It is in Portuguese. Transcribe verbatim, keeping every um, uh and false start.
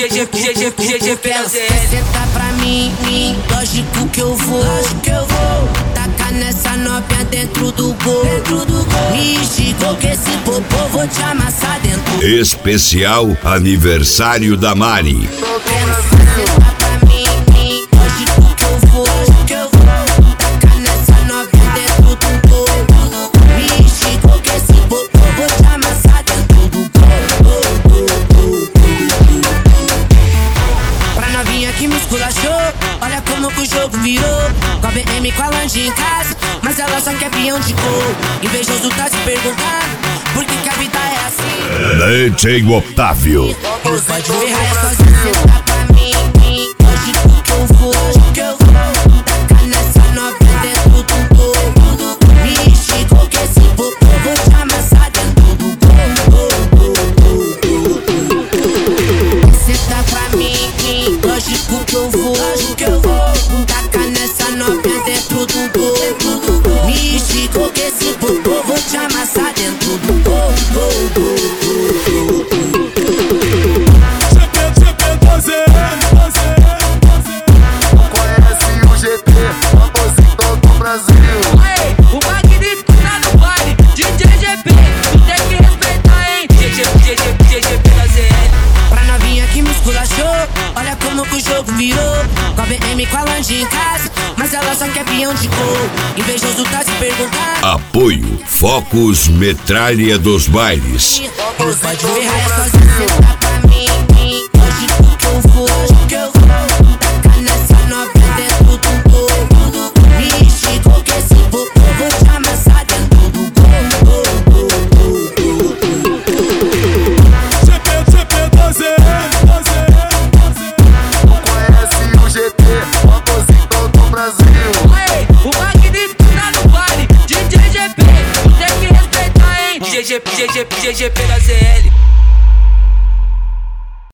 G G pela Z L. Senta pra mim, mim, lógico que eu vou, lógico que eu vou. Tacar nessa novinha dentro do gol, dentro do gol. Me esticou que esse popô vou te amassar dentro. Especial aniversário da Mari. Senta pra mim, mim, lógico que eu vou, lógico que eu vou. Tacar nessa novinha dentro do gol. Me esticou que esse popô vou te amassar dentro do gol. Pra novinha que me esculachou, olha como que o jogo virou. Com a B M, com a lanche em casa, mas ela só quer peão de gol. Invejoso tá se perguntando por que que a vida é assim. Leite Otávio. Pode ferrar é sozinho. Senta pra mim, mim, lógico que eu vou, lógico que eu vou. Tacar nessa novinha dentro do gol. Me esticou que esse popô vou te amassar dentro do gol. Senta pra mim, mim, lógico que eu vou, lógico que eu vou. Tacar nessa novinha dentro do gol. Me esticou que esse popô vou te amassar dentro do gol. Olha como que o jogo virou. Com a B M, com a lanche em casa, mas ela só quer peão de gol. Invejoso tá se perguntando. Apoio Focus Metralha dos Bailes. Pode ferrar é sozinho. Senta pra mim, mim, lógico que eu vou, lógico que eu vou. Tacar nessa novinha dentro do gol. Me esticou que esse popô vou te amassar dentro do gol. G G pela Z L.